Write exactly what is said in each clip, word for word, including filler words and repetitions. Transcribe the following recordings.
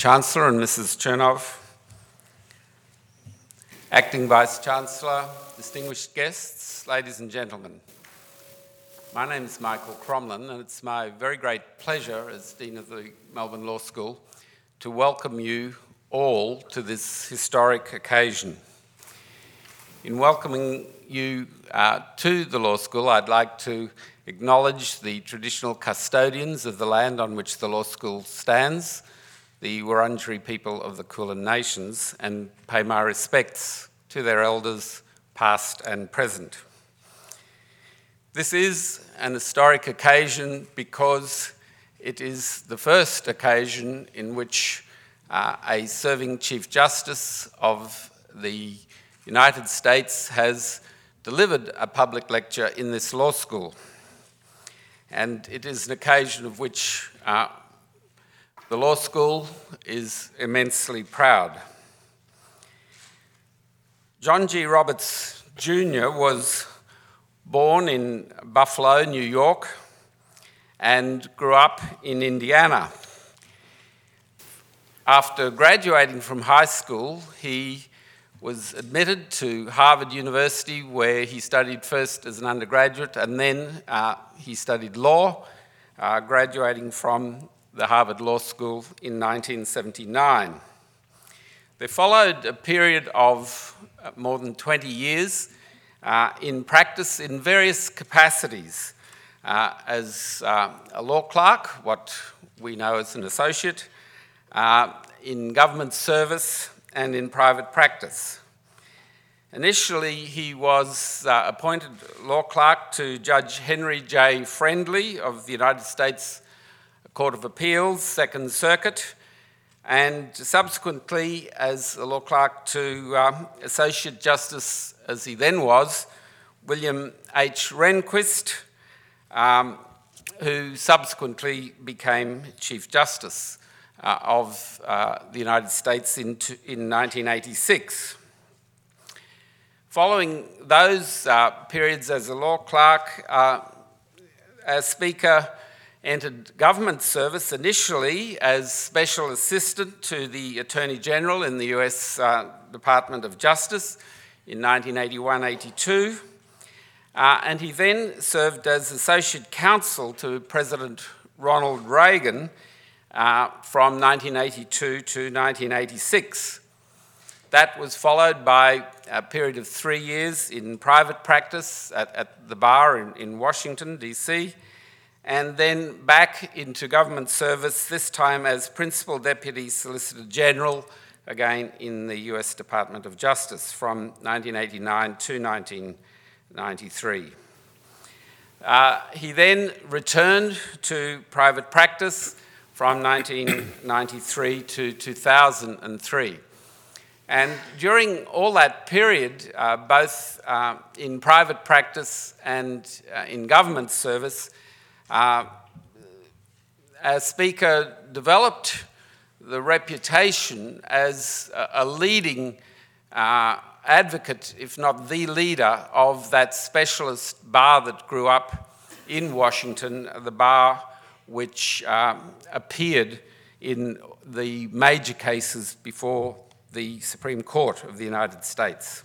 Chancellor and Missus Chernov, Acting Vice-Chancellor, distinguished guests, ladies and gentlemen. My name is Michael Cromlin, and it's my very great pleasure as Dean of the Melbourne Law School to welcome you all to this historic occasion. In welcoming you uh, to the Law School, I'd like to acknowledge the traditional custodians of the land on which the Law School stands, the Wurundjeri people of the Kulin Nations, and pay my respects to their elders, past and present. This is an historic occasion because it is the first occasion in which uh, a serving Chief Justice of the United States has delivered a public lecture in this law school. And it is an occasion of which uh, the law school is immensely proud. John G. Roberts Junior was born in Buffalo, New York, and grew up in Indiana. After graduating from high school, he was admitted to Harvard University, where he studied first as an undergraduate, and then uh, he studied law, uh, graduating from the Harvard Law School in nineteen seventy-nine. There followed a period of more than twenty years uh, in practice in various capacities, uh, as uh, a law clerk, what we know as an associate, uh, in government service, and in private practice. Initially, he was uh, appointed law clerk to Judge Henry J. Friendly of the United States Court of Appeals, Second Circuit, and subsequently as a law clerk to uh, Associate Justice, as he then was, William H. Rehnquist, um, who subsequently became Chief Justice Uh, of uh, the United States in, in nineteen eighty-six. Following those uh, periods as a law clerk, uh, as Speaker entered government service initially as Special Assistant to the Attorney General in the U S uh, Department of Justice in nineteen eighty-one eighty-two, uh, and he then served as Associate Counsel to President Ronald Reagan Uh, from nineteen eighty-two to nineteen eighty-six. That was followed by a period of three years in private practice at, at the bar in, in Washington, D C, and then back into government service, this time as Principal Deputy Solicitor General, again in the U S Department of Justice from nineteen eighty-nine to nineteen ninety-three. Uh, he then returned to private practice from nineteen ninety-three to two thousand three. And during all that period, uh, both uh, in private practice and uh, in government service, uh, as Speaker developed the reputation as a, a leading uh, advocate, if not the leader, of that specialist bar that grew up in Washington, the bar which um, appeared in the major cases before the Supreme Court of the United States.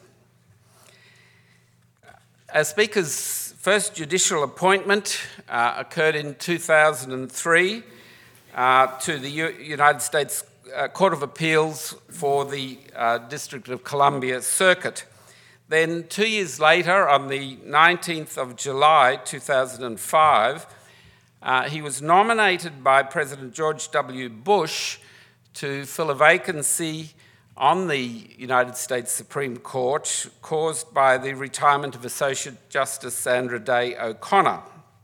As Speaker's first judicial appointment uh, occurred in two thousand three uh, to the U- United States uh, Court of Appeals for the uh, District of Columbia Circuit. Then two years later, on the nineteenth of July two thousand five, Uh, he was nominated by President George W. Bush to fill a vacancy on the United States Supreme Court caused by the retirement of Associate Justice Sandra Day O'Connor.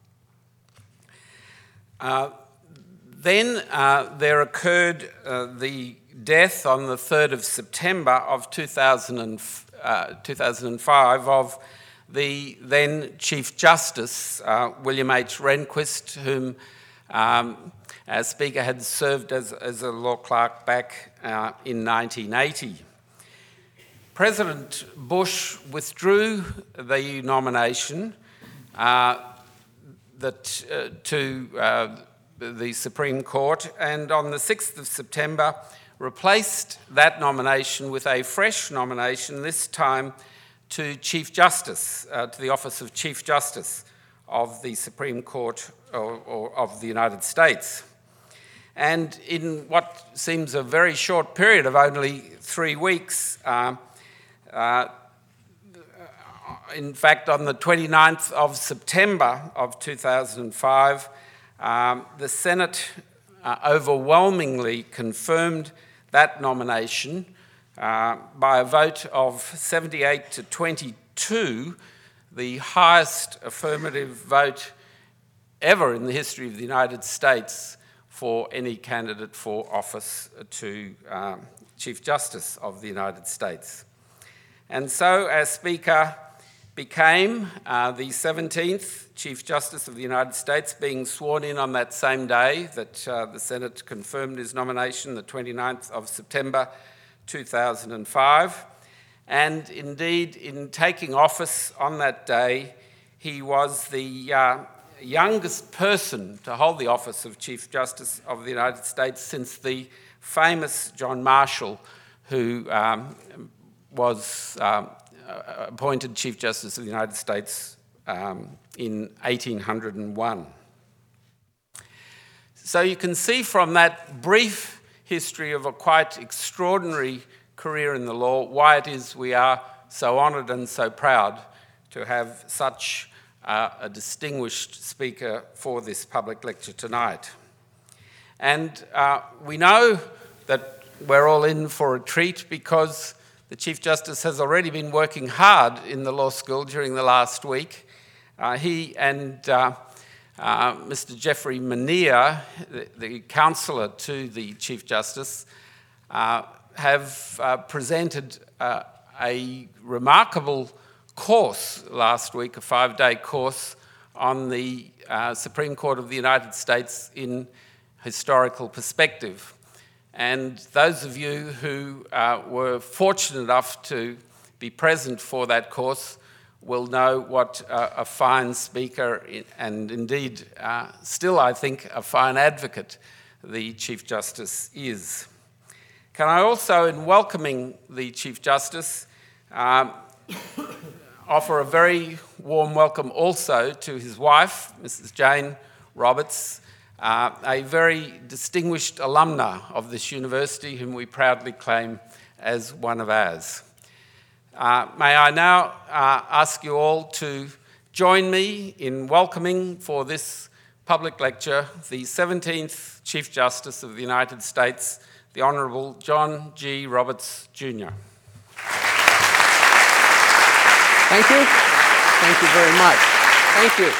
Uh, then uh, there occurred uh, the death on the third of September of two thousand, uh, two thousand five of the then Chief Justice, uh, William H. Rehnquist, whom, um, as Speaker, had served as, as a law clerk back uh, in nineteen eighty. President Bush withdrew the nomination uh, that, uh, to uh, the Supreme Court, and on the sixth of September, replaced that nomination with a fresh nomination, this time to Chief Justice, uh, to the office of Chief Justice of the Supreme Court or, or of the United States. And in what seems a very short period of only three weeks, uh, uh, in fact, on the twenty-ninth of September of two thousand five, um, the Senate uh, overwhelmingly confirmed that nomination uh, by a vote of seventy-eight to twenty-two, the highest affirmative vote ever in the history of the United States for any candidate for office to um, Chief Justice of the United States. And so, as Speaker became uh, the seventeenth Chief Justice of the United States, being sworn in on that same day that uh, the Senate confirmed his nomination, the twenty-ninth of September two thousand five. And indeed, in taking office on that day, he was the uh, youngest person to hold the office of Chief Justice of the United States since the famous John Marshall, who um, was um, appointed Chief Justice of the United States um, in eighteen oh one. So you can see from that brief history of a quite extraordinary career in the law why it is we are so honoured and so proud to have such uh, a distinguished speaker for this public lecture tonight. And uh, we know that we're all in for a treat because the Chief Justice has already been working hard in the law school during the last week. Uh, he and uh, uh, Mister Jeffrey Mania, the, the counsellor to the Chief Justice, uh, have uh, presented uh, a remarkable course last week, a five-day course on the uh, Supreme Court of the United States in historical perspective. And those of you who uh, were fortunate enough to be present for that course will know what uh, a fine speaker and indeed uh, still, I think, a fine advocate the Chief Justice is. Can I also, in welcoming the Chief Justice, um, offer a very warm welcome also to his wife, Missus Jane Roberts, uh, a very distinguished alumna of this university whom we proudly claim as one of ours. Uh, may I now uh, ask you all to join me in welcoming for this public lecture the seventeenth Chief Justice of the United States, the Honourable John G. Roberts, Junior Thank you. Thank you very much. Thank you.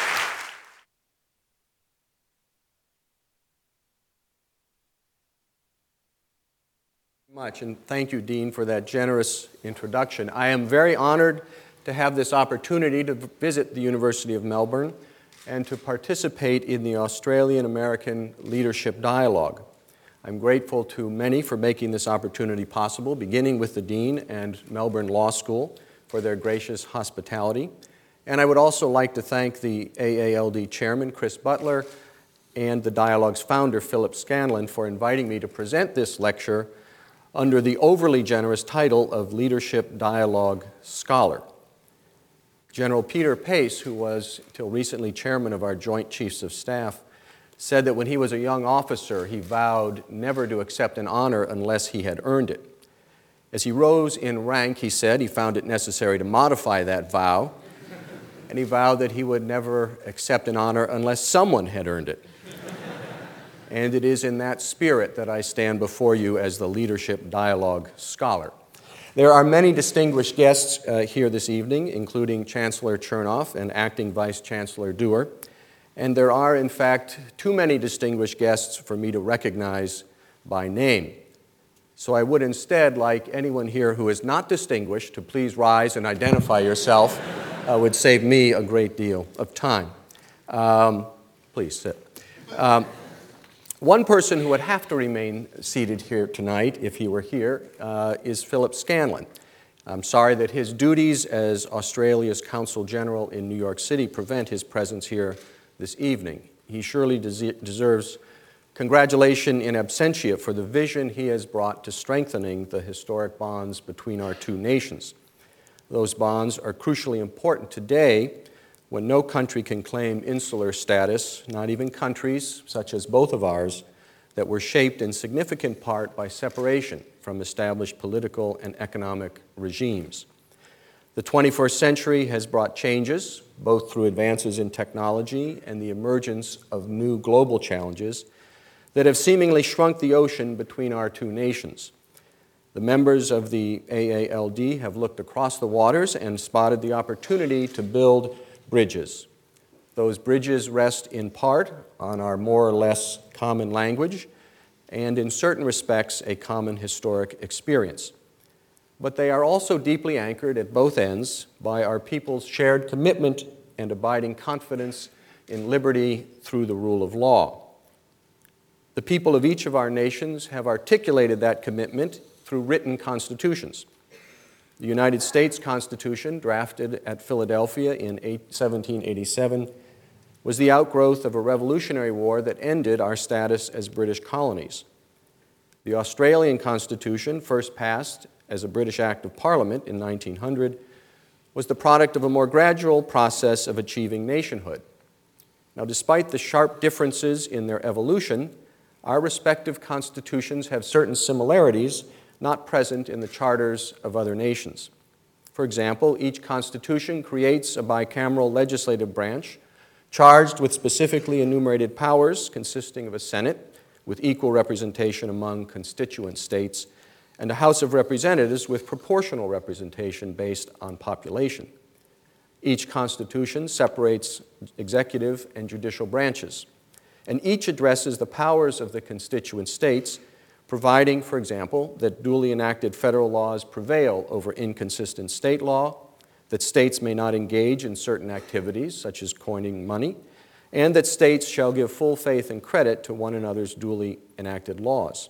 Much, and thank you, Dean, for that generous introduction. I am very honored to have this opportunity to visit the University of Melbourne and to participate in the Australian-American Leadership Dialogue. I'm grateful to many for making this opportunity possible, beginning with the Dean and Melbourne Law School for their gracious hospitality. And I would also like to thank the A A L D Chairman, Chris Butler, and the Dialogue's founder, Philip Scanlon, for inviting me to present this lecture under the overly generous title of Leadership Dialogue Scholar. General Peter Pace, who was till recently chairman of our Joint Chiefs of Staff, said that when he was a young officer, he vowed never to accept an honor unless he had earned it. As he rose in rank, he said he found it necessary to modify that vow, and he vowed that he would never accept an honor unless someone had earned it. And it is in that spirit that I stand before you as the Leadership Dialogue Scholar. There are many distinguished guests uh, here this evening, including Chancellor Chernoff and Acting Vice Chancellor Dewar. And there are, in fact, too many distinguished guests for me to recognize by name. So I would instead like anyone here who is not distinguished to please rise and identify yourself. uh, would save me a great deal of time. Um, please sit. Um, One person who would have to remain seated here tonight, if he were here, uh, is Philip Scanlon. I'm sorry that his duties as Australia's Consul General in New York City prevent his presence here this evening. He surely des- deserves Congratulations in absentia for the vision he has brought to strengthening the historic bonds between our two nations. Those bonds are crucially important today when no country can claim insular status, not even countries such as both of ours, that were shaped in significant part by separation from established political and economic regimes. The twenty-first century has brought changes, both through advances in technology and the emergence of new global challenges, that have seemingly shrunk the ocean between our two nations. The members of the A A L D have looked across the waters and spotted the opportunity to build bridges. Those bridges rest in part on our more or less common language and in certain respects a common historic experience. But they are also deeply anchored at both ends by our people's shared commitment and abiding confidence in liberty through the rule of law. The people of each of our nations have articulated that commitment through written constitutions. The United States Constitution, drafted at Philadelphia in seventeen eighty-seven, was the outgrowth of a Revolutionary War that ended our status as British colonies. The Australian Constitution, first passed as a British Act of Parliament in nineteen hundred, was the product of a more gradual process of achieving nationhood. Now, despite the sharp differences in their evolution, our respective constitutions have certain similarities not present in the charters of other nations. For example, each constitution creates a bicameral legislative branch charged with specifically enumerated powers consisting of a Senate with equal representation among constituent states and a House of Representatives with proportional representation based on population. Each constitution separates executive and judicial branches, and each addresses the powers of the constituent states, providing, for example, that duly enacted federal laws prevail over inconsistent state law, that states may not engage in certain activities, such as coining money, and that states shall give full faith and credit to one another's duly enacted laws.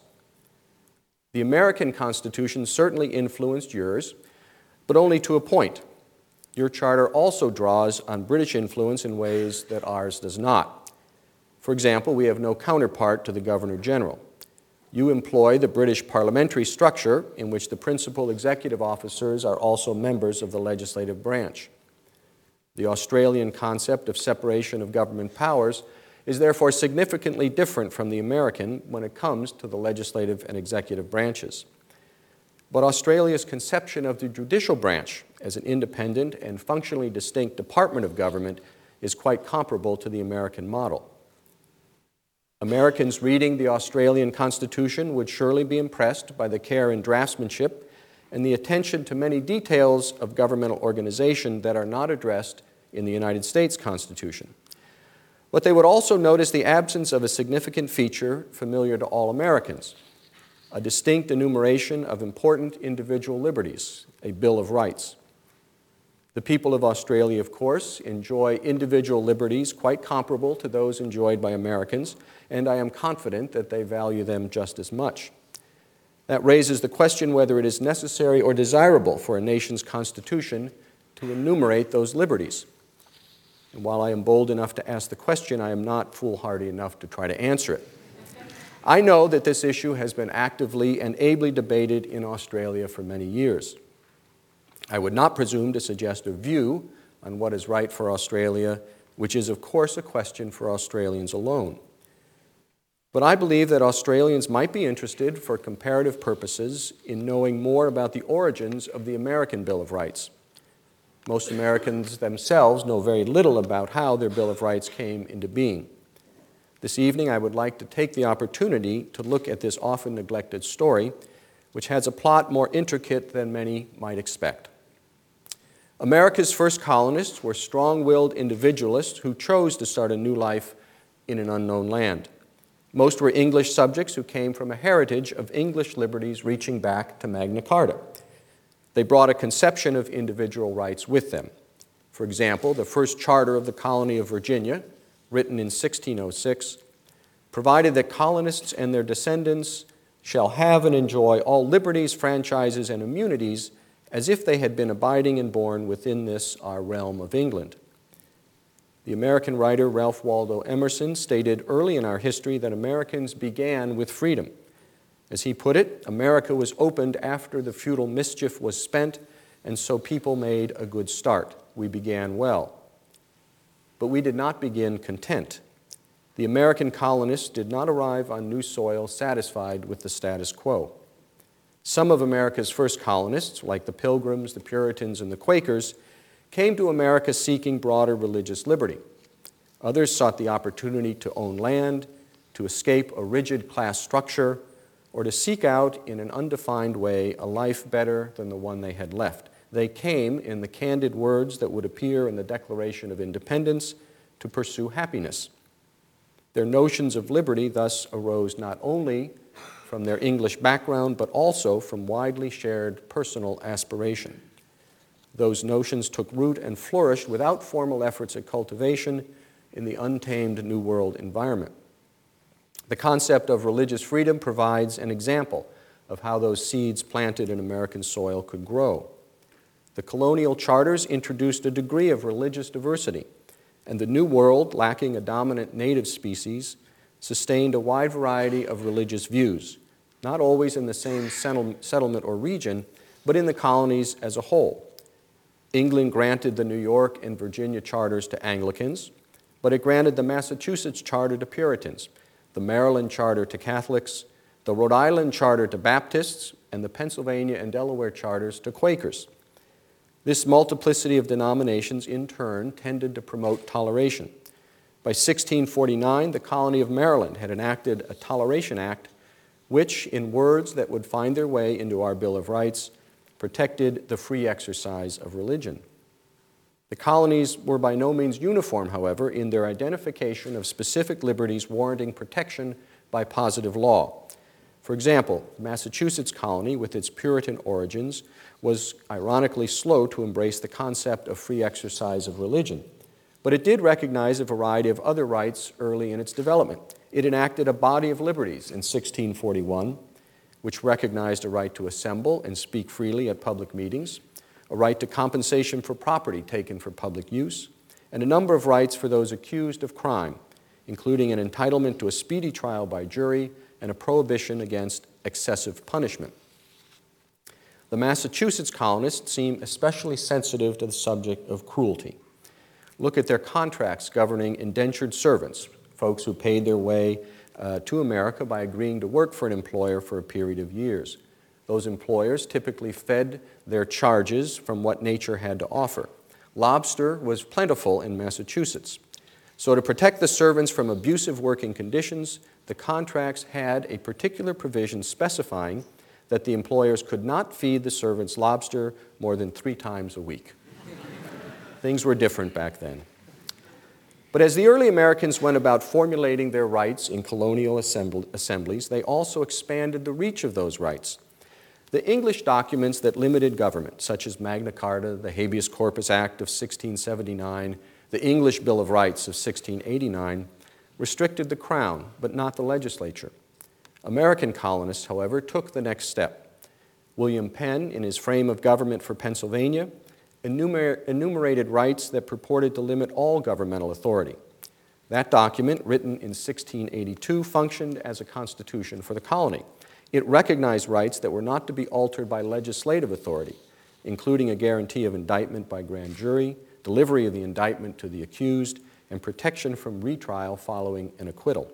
The American Constitution certainly influenced yours, but only to a point. Your charter also draws on British influence in ways that ours does not. For example, we have no counterpart to the Governor-General. You employ the British parliamentary structure in which the principal executive officers are also members of the legislative branch. The Australian concept of separation of government powers is therefore significantly different from the American when it comes to the legislative and executive branches. But Australia's conception of the judicial branch as an independent and functionally distinct department of government is quite comparable to the American model. Americans reading the Australian Constitution would surely be impressed by the care and draftsmanship and the attention to many details of governmental organization that are not addressed in the United States Constitution. But they would also notice the absence of a significant feature familiar to all Americans, a distinct enumeration of important individual liberties, a Bill of Rights. The people of Australia, of course, enjoy individual liberties quite comparable to those enjoyed by Americans, and I am confident that they value them just as much. That raises the question whether it is necessary or desirable for a nation's constitution to enumerate those liberties. And while I am bold enough to ask the question, I am not foolhardy enough to try to answer it. I know that this issue has been actively and ably debated in Australia for many years. I would not presume to suggest a view on what is right for Australia, which is, of course, a question for Australians alone. But I believe that Australians might be interested, for comparative purposes, in knowing more about the origins of the American Bill of Rights. Most Americans themselves know very little about how their Bill of Rights came into being. This evening, I would like to take the opportunity to look at this often neglected story, which has a plot more intricate than many might expect. America's first colonists were strong-willed individualists who chose to start a new life in an unknown land. Most were English subjects who came from a heritage of English liberties reaching back to Magna Carta. They brought a conception of individual rights with them. For example, the first charter of the colony of Virginia, written in sixteen oh six, provided that colonists and their descendants shall have and enjoy all liberties, franchises, and immunities as if they had been abiding and born within this our realm of England. The American writer Ralph Waldo Emerson stated early in our history that Americans began with freedom. As he put it, America was opened after the feudal mischief was spent, and so people made a good start. We began well. But we did not begin content. The American colonists did not arrive on new soil satisfied with the status quo. Some of America's first colonists, like the Pilgrims, the Puritans, and the Quakers, came to America seeking broader religious liberty. Others sought the opportunity to own land, to escape a rigid class structure, or to seek out in an undefined way a life better than the one they had left. They came, in the candid words that would appear in the Declaration of Independence, to pursue happiness. Their notions of liberty thus arose not only from their English background, but also from widely shared personal aspiration. Those notions took root and flourished without formal efforts at cultivation in the untamed New World environment. The concept of religious freedom provides an example of how those seeds planted in American soil could grow. The colonial charters introduced a degree of religious diversity, and the New World, lacking a dominant native species, sustained a wide variety of religious views, not always in the same settlement or region, but in the colonies as a whole. England granted the New York and Virginia charters to Anglicans, but it granted the Massachusetts charter to Puritans, the Maryland charter to Catholics, the Rhode Island charter to Baptists, and the Pennsylvania and Delaware charters to Quakers. This multiplicity of denominations, in turn, tended to promote toleration. By sixteen forty-nine, the colony of Maryland had enacted a Toleration Act, which, in words that would find their way into our Bill of Rights, protected the free exercise of religion. The colonies were by no means uniform, however, in their identification of specific liberties warranting protection by positive law. For example, the Massachusetts colony, with its Puritan origins, was ironically slow to embrace the concept of free exercise of religion. But it did recognize a variety of other rights early in its development. It enacted a body of liberties in sixteen forty-one, which recognized a right to assemble and speak freely at public meetings, a right to compensation for property taken for public use, and a number of rights for those accused of crime, including an entitlement to a speedy trial by jury and a prohibition against excessive punishment. The Massachusetts colonists seem especially sensitive to the subject of cruelty. Look at their contracts governing indentured servants, folks who paid their way uh, to America by agreeing to work for an employer for a period of years. Those employers typically fed their charges from what nature had to offer. Lobster was plentiful in Massachusetts. So to protect the servants from abusive working conditions, the contracts had a particular provision specifying that the employers could not feed the servants lobster more than three times a week. Things were different back then. But as the early Americans went about formulating their rights in colonial assemblies, they also expanded the reach of those rights. The English documents that limited government, such as Magna Carta, the Habeas Corpus Act of sixteen seventy-nine, the English Bill of Rights of sixteen eighty-nine, restricted the Crown, but not the legislature. American colonists, however, took the next step. William Penn, in his frame of government for Pennsylvania, enumer- enumerated rights that purported to limit all governmental authority. That document, written in sixteen eighty-two, functioned as a constitution for the colony. It recognized rights that were not to be altered by legislative authority, including a guarantee of indictment by grand jury, delivery of the indictment to the accused, and protection from retrial following an acquittal.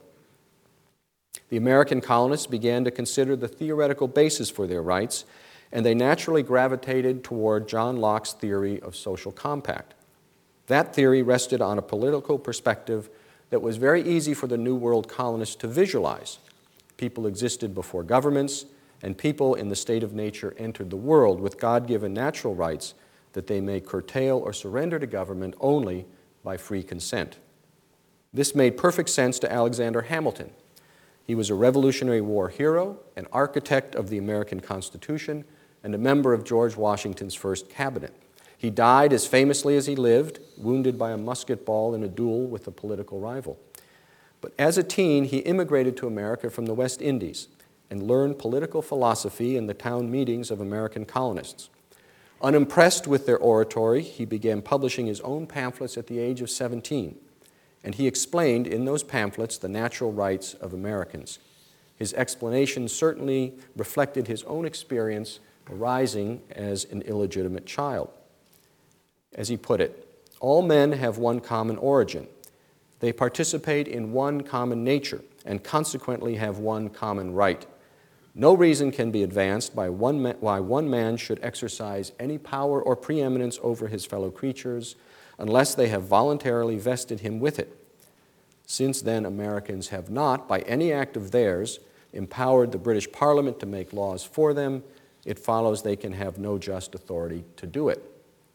The American colonists began to consider the theoretical basis for their rights, and they naturally gravitated toward John Locke's theory of social compact. That theory rested on a political perspective that was very easy for the New World colonists to visualize. People existed before governments, and people in the state of nature entered the world with God-given natural rights that they may curtail or surrender to government only by free consent. This made perfect sense to Alexander Hamilton. He was a Revolutionary War hero, an architect of the American Constitution, and a member of George Washington's first cabinet. He died as famously as he lived, wounded by a musket ball in a duel with a political rival. But as a teen, he immigrated to America from the West Indies and learned political philosophy in the town meetings of American colonists. Unimpressed with their oratory, he began publishing his own pamphlets at the age of seventeen. and he explained in those pamphlets the natural rights of Americans. His explanation certainly reflected his own experience arising as an illegitimate child. As he put it, all men have one common origin. They participate in one common nature and consequently have one common right. No reason can be advanced by one ma- why one man should exercise any power or preeminence over his fellow creatures unless they have voluntarily vested him with it. Since then, Americans have not, by any act of theirs, empowered the British Parliament to make laws for them, it follows they can have no just authority to do it.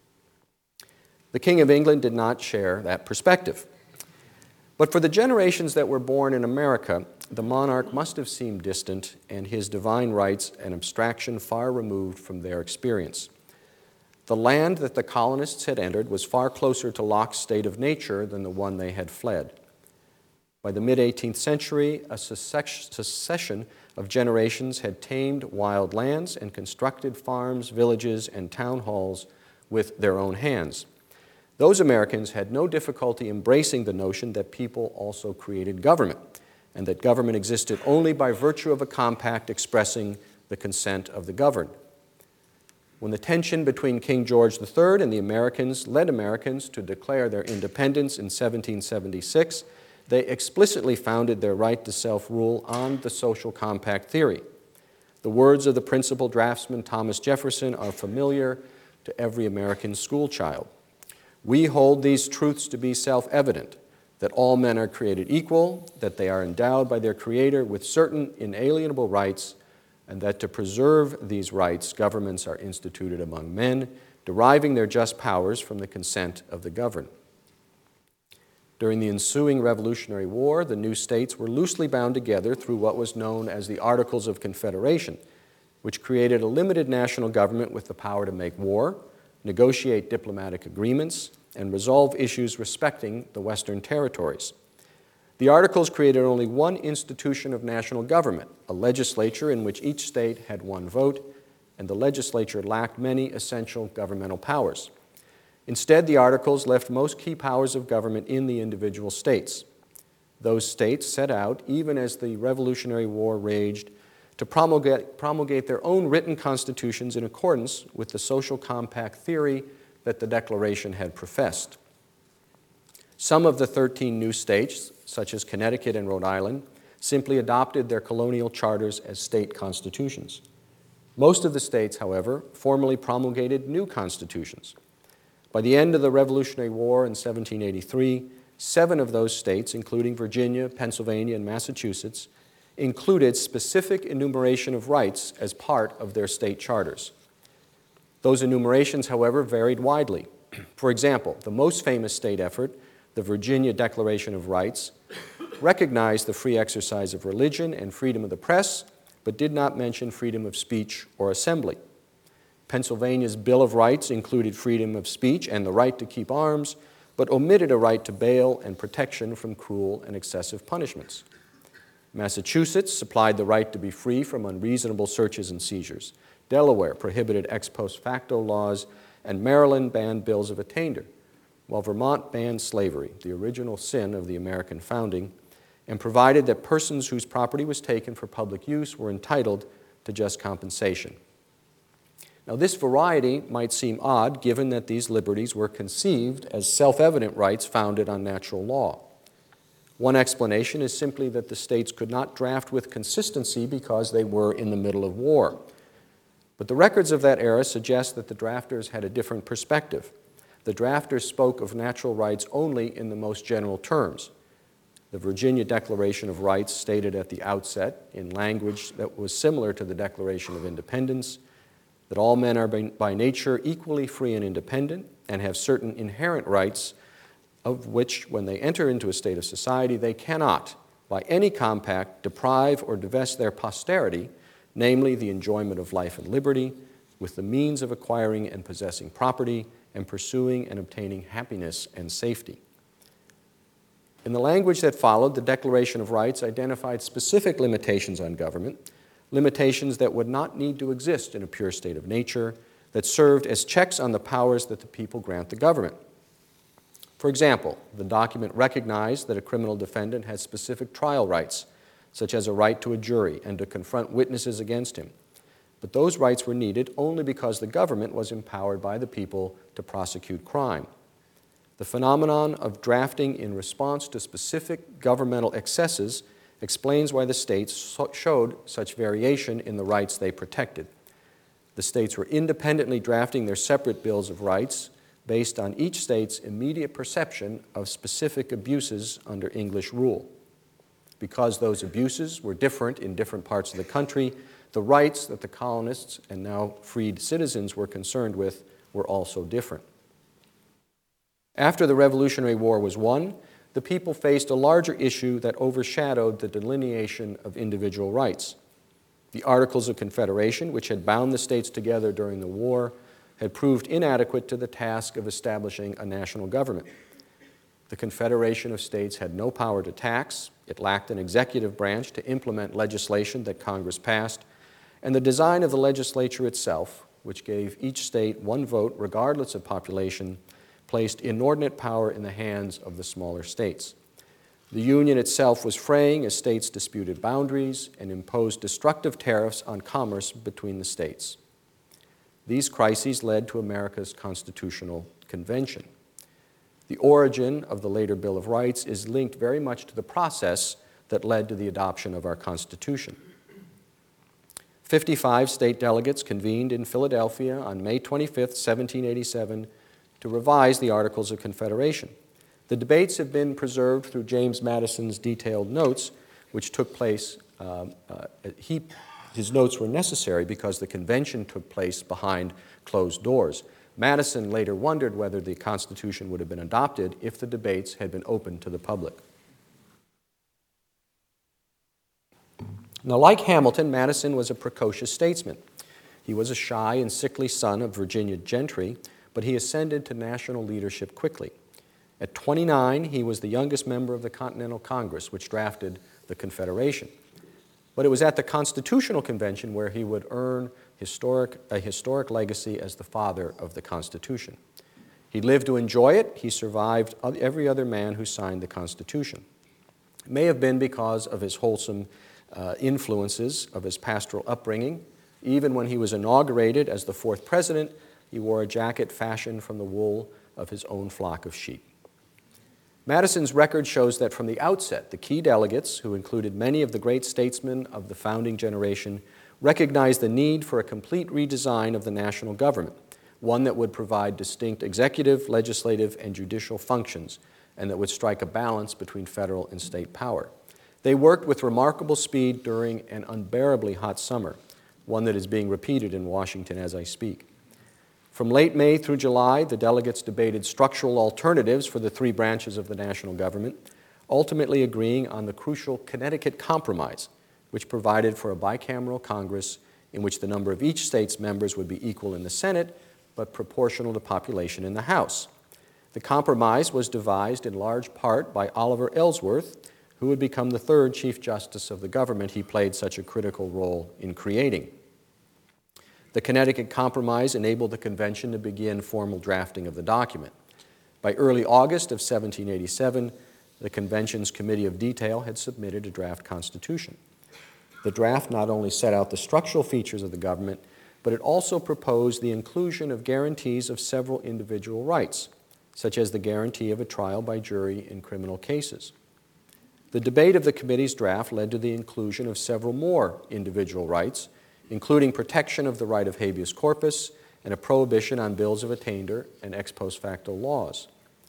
The King of England did not share that perspective. But for the generations that were born in America, the monarch must have seemed distant and his divine rights an abstraction far removed from their experience. The land that the colonists had entered was far closer to Locke's state of nature than the one they had fled. By the mid-eighteenth century, a succession of generations had tamed wild lands and constructed farms, villages, and town halls with their own hands. Those Americans had no difficulty embracing the notion that people also created government, and that government existed only by virtue of a compact expressing the consent of the governed. When the tension between King George the Third and the Americans led Americans to declare their independence in seventeen seventy-six, they explicitly founded their right to self-rule on the social compact theory. The words of the principal draftsman Thomas Jefferson are familiar to every American schoolchild. We hold these truths to be self-evident, that all men are created equal, that they are endowed by their Creator with certain inalienable rights, and that to preserve these rights, governments are instituted among men, deriving their just powers from the consent of the governed. During the ensuing Revolutionary War, the new states were loosely bound together through what was known as the Articles of Confederation, which created a limited national government with the power to make war, negotiate diplomatic agreements, and resolve issues respecting the Western territories. The Articles created only one institution of national government, a legislature in which each state had one vote, and the legislature lacked many essential governmental powers. Instead, the Articles left most key powers of government in the individual states. Those states set out, even as the Revolutionary War raged, to promulgate, promulgate their own written constitutions in accordance with the social compact theory that the Declaration had professed. Some of the thirteen new states, such as Connecticut and Rhode Island, simply adopted their colonial charters as state constitutions. Most of the states, however, formally promulgated new constitutions. By the end of the Revolutionary War in seventeen eighty-three, seven of those states, including Virginia, Pennsylvania, and Massachusetts, included specific enumeration of rights as part of their state charters. Those enumerations, however, varied widely. For example, the most famous state effort, the Virginia Declaration of Rights, recognized the free exercise of religion and freedom of the press, but did not mention freedom of speech or assembly. Pennsylvania's Bill of Rights included freedom of speech and the right to keep arms, but omitted a right to bail and protection from cruel and excessive punishments. Massachusetts supplied the right to be free from unreasonable searches and seizures. Delaware prohibited ex post facto laws, and Maryland banned bills of attainder, while Vermont banned slavery, the original sin of the American founding, and provided that persons whose property was taken for public use were entitled to just compensation. Now, this variety might seem odd given that these liberties were conceived as self-evident rights founded on natural law. One explanation is simply that the states could not draft with consistency because they were in the middle of war. But the records of that era suggest that the drafters had a different perspective. The drafters spoke of natural rights only in the most general terms. The Virginia Declaration of Rights stated at the outset, in language that was similar to the Declaration of Independence, that all men are by nature equally free and independent and have certain inherent rights of which, when they enter into a state of society, they cannot, by any compact, deprive or divest their posterity, namely the enjoyment of life and liberty, with the means of acquiring and possessing property and pursuing and obtaining happiness and safety. In the language that followed, the Declaration of Rights identified specific limitations on government, limitations that would not need to exist in a pure state of nature, that served as checks on the powers that the people grant the government. For example, the document recognized that a criminal defendant has specific trial rights, such as a right to a jury and to confront witnesses against him. But those rights were needed only because the government was empowered by the people to prosecute crime. The phenomenon of drafting in response to specific governmental excesses explains why the states so- showed such variation in the rights they protected. The states were independently drafting their separate bills of rights based on each state's immediate perception of specific abuses under English rule. Because those abuses were different in different parts of the country, the rights that the colonists and now freed citizens were concerned with were also different. After the Revolutionary War was won, the people faced a larger issue that overshadowed the delineation of individual rights. The Articles of Confederation, which had bound the states together during the war, had proved inadequate to the task of establishing a national government. The Confederation of States had no power to tax, it lacked an executive branch to implement legislation that Congress passed, and the design of the legislature itself, which gave each state one vote regardless of population, placed inordinate power in the hands of the smaller states. The Union itself was fraying as states disputed boundaries and imposed destructive tariffs on commerce between the states. These crises led to America's Constitutional Convention. The origin of the later Bill of Rights is linked very much to the process that led to the adoption of our Constitution. fifty-five state delegates convened in Philadelphia on May twenty-fifth, seventeen eighty-seven, to revise the Articles of Confederation. The debates have been preserved through James Madison's detailed notes, which took place, uh, uh, he, his notes were necessary because the convention took place behind closed doors. Madison later wondered whether the Constitution would have been adopted if the debates had been open to the public. Now, like Hamilton, Madison was a precocious statesman. He was a shy and sickly son of Virginia gentry, but he ascended to national leadership quickly. At twenty-nine, he was the youngest member of the Continental Congress, which drafted the Confederation. But it was at the Constitutional Convention where he would earn historic, a historic legacy as the father of the Constitution. He lived to enjoy it. He survived every other man who signed the Constitution. It may have been because of his wholesome uh, influences of his pastoral upbringing. Even when he was inaugurated as the fourth president, he wore a jacket fashioned from the wool of his own flock of sheep. Madison's record shows that from the outset, the key delegates, who included many of the great statesmen of the founding generation, recognized the need for a complete redesign of the national government, one that would provide distinct executive, legislative, and judicial functions, and that would strike a balance between federal and state power. They worked with remarkable speed during an unbearably hot summer, one that is being repeated in Washington as I speak. From late May through July, the delegates debated structural alternatives for the three branches of the national government, ultimately agreeing on the crucial Connecticut Compromise, which provided for a bicameral Congress in which the number of each state's members would be equal in the Senate, but proportional to population in the House. The compromise was devised in large part by Oliver Ellsworth, who would become the third Chief Justice of the government he played such a critical role in creating. The Connecticut Compromise enabled the convention to begin formal drafting of the document. By early August of seventeen eighty-seven, the convention's Committee of Detail had submitted a draft constitution. The draft not only set out the structural features of the government, but it also proposed the inclusion of guarantees of several individual rights, such as the guarantee of a trial by jury in criminal cases. The debate of the committee's draft led to the inclusion of several more individual rights, including protection of the right of habeas corpus and a prohibition on bills of attainder and ex post facto laws.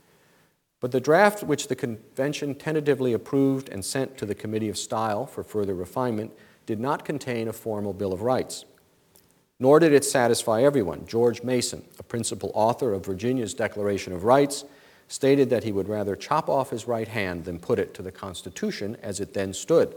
But the draft which the convention tentatively approved and sent to the Committee of Style for further refinement did not contain a formal Bill of Rights. Nor did it satisfy everyone. George Mason, a principal author of Virginia's Declaration of Rights, stated that he would rather chop off his right hand than put it to the Constitution as it then stood.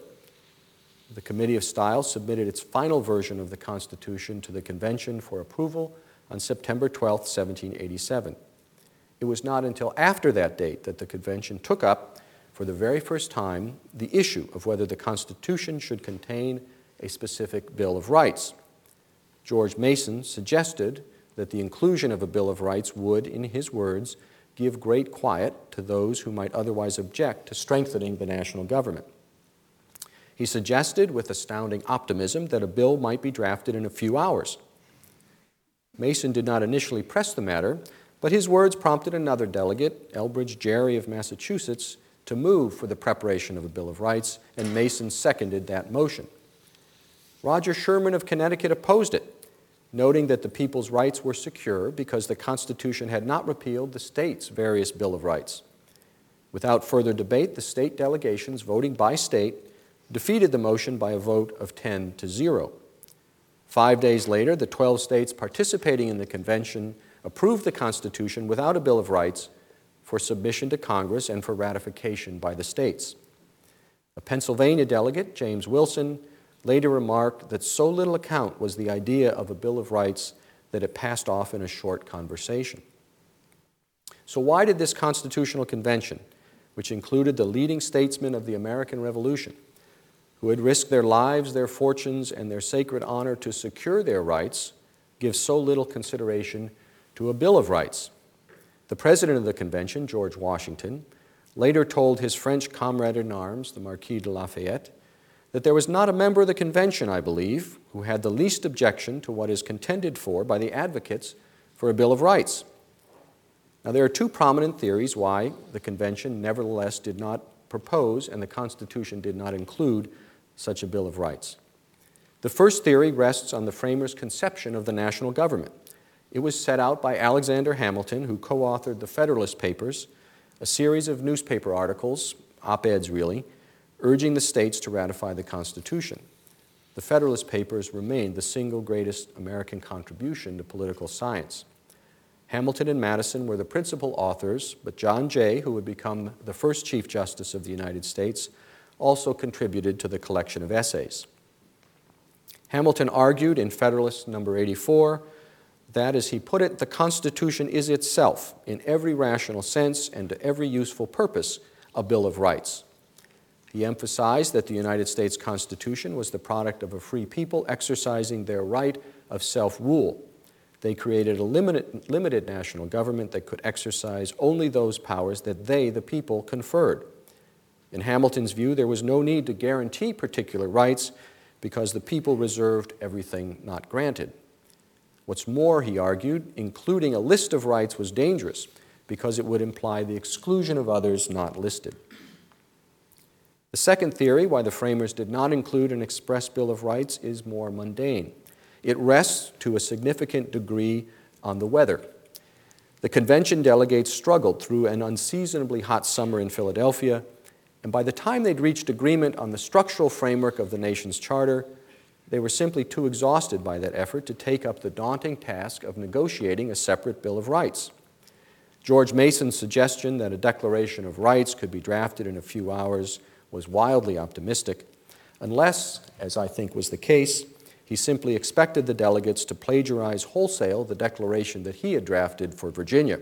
The Committee of Style submitted its final version of the Constitution to the Convention for approval on September twelfth, seventeen eighty-seven. It was not until after that date that the Convention took up, for the very first time, the issue of whether the Constitution should contain a specific Bill of Rights. George Mason suggested that the inclusion of a Bill of Rights would, in his words, give great quiet to those who might otherwise object to strengthening the national government. He suggested with astounding optimism that a bill might be drafted in a few hours. Mason did not initially press the matter, but his words prompted another delegate, Elbridge Gerry of Massachusetts, to move for the preparation of a Bill of Rights, and Mason seconded that motion. Roger Sherman of Connecticut opposed it, noting that the people's rights were secure because the Constitution had not repealed the state's various Bill of Rights. Without further debate, the state delegations, voting by state, defeated the motion by a vote of ten to zero. Five days later, the twelve states participating in the convention approved the Constitution without a Bill of Rights for submission to Congress and for ratification by the states. A Pennsylvania delegate, James Wilson, later remarked that so little account was the idea of a Bill of Rights that it passed off in a short conversation. So why did this Constitutional Convention, which included the leading statesmen of the American Revolution, who had risked their lives, their fortunes, and their sacred honor to secure their rights, give so little consideration to a Bill of Rights? The president of the convention, George Washington, later told his French comrade-in-arms, the Marquis de Lafayette, that there was not a member of the convention, I believe, who had the least objection to what is contended for by the advocates for a Bill of Rights. Now, there are two prominent theories why the convention nevertheless did not propose and the Constitution did not include such a Bill of Rights. The first theory rests on the framers' conception of the national government. It was set out by Alexander Hamilton, who co-authored the Federalist Papers, a series of newspaper articles, op-eds really, urging the states to ratify the Constitution. The Federalist Papers remained the single greatest American contribution to political science. Hamilton and Madison were the principal authors, but John Jay, who would become the first Chief Justice of the United States, also contributed to the collection of essays. Hamilton argued in Federalist number eighty-four that, as he put it, the Constitution is itself, in every rational sense and to every useful purpose, a Bill of Rights. He emphasized that the United States Constitution was the product of a free people exercising their right of self-rule. They created a limited, limited national government that could exercise only those powers that they, the people, conferred. In Hamilton's view, there was no need to guarantee particular rights because the people reserved everything not granted. What's more, he argued, including a list of rights was dangerous because it would imply the exclusion of others not listed. The second theory, why the framers did not include an express Bill of Rights, is more mundane. It rests to a significant degree on the weather. The convention delegates struggled through an unseasonably hot summer in Philadelphia, and by the time they'd reached agreement on the structural framework of the nation's charter, they were simply too exhausted by that effort to take up the daunting task of negotiating a separate Bill of Rights. George Mason's suggestion that a Declaration of Rights could be drafted in a few hours was wildly optimistic, unless, as I think was the case, he simply expected the delegates to plagiarize wholesale the declaration that he had drafted for Virginia.